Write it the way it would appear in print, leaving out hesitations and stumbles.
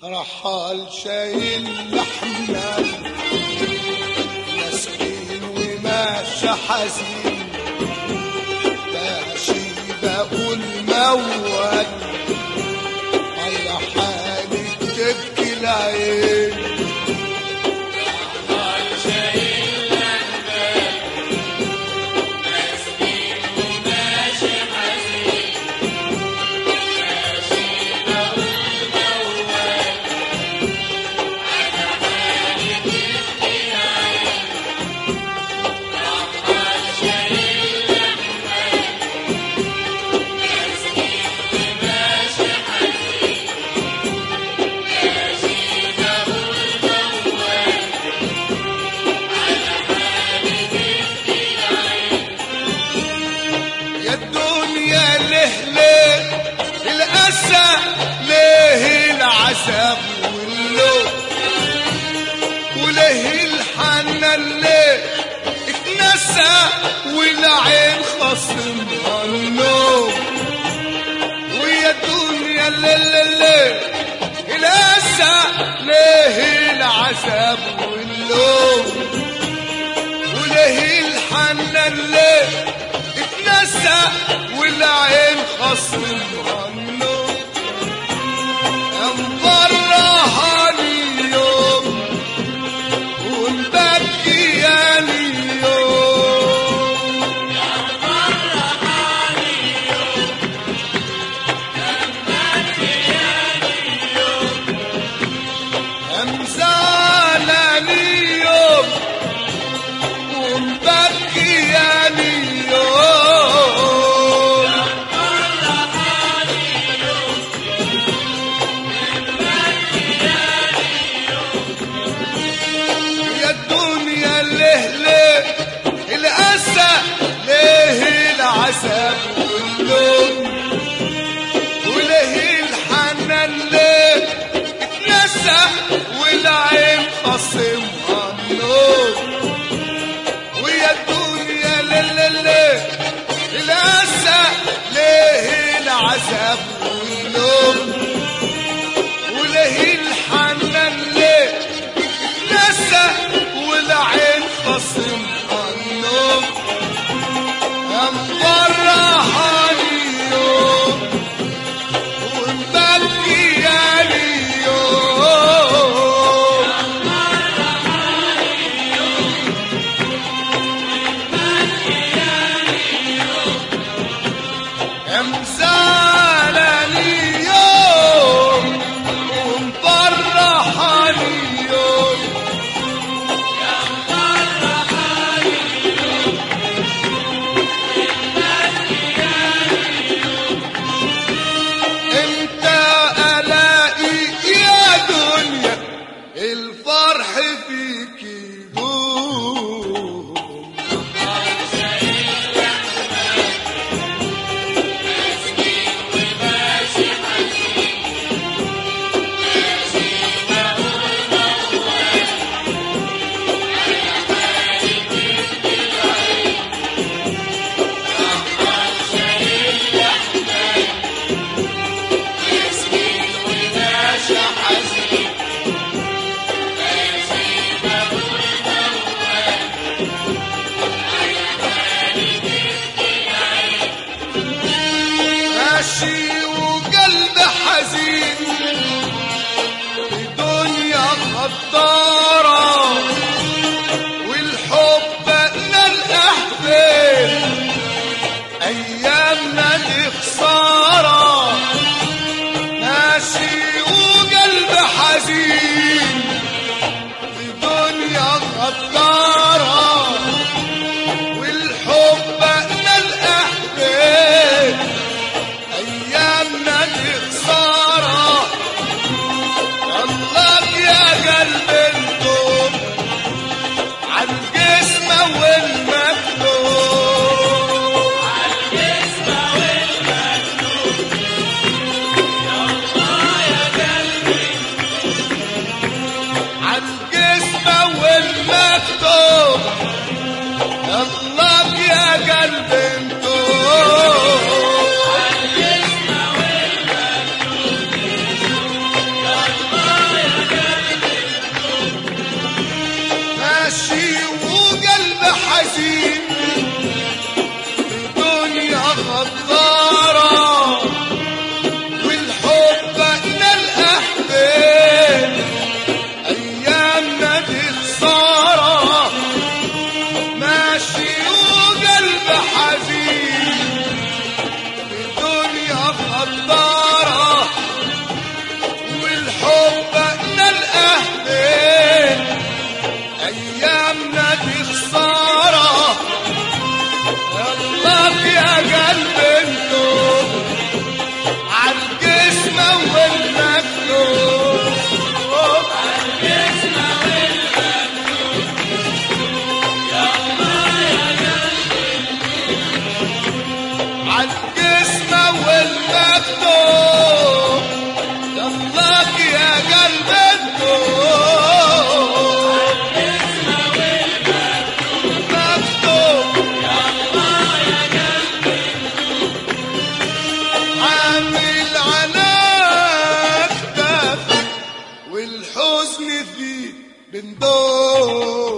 رحال شايل لحمنا مسكين وماشي حزين ماشي بقول موال على حالي تبكي العين العذاب واللوم وليه الحنان ليه اتنسى والعين خصمها النوم ويا الدنيا ليه الاسى ليه العذاب واللوم وليه الحنان ليه اتنسى والعين خصمها النوم مفرحاني يوم ومبكياني يوم يا مفرحاني يوم يا مبكياني يوم مزعلاني يوم ومبكياني العذاب واللوم وليه الحنان ليه اتنسى والعين خصمها النوم ويا الدنيا ليه الاسى ليه العذاب واللوم وليه الحنان ليه اتنسى والعين خصمها النوم مفرحاني يوم ومبكياني يوم مفرحاني يوم ومبكياني يوم مزعلاني يوم ومفرحاني يوم يا مفرحاني يوم الفرح فيك يدوم مسكين وماشي حزين ماشي بقول بندور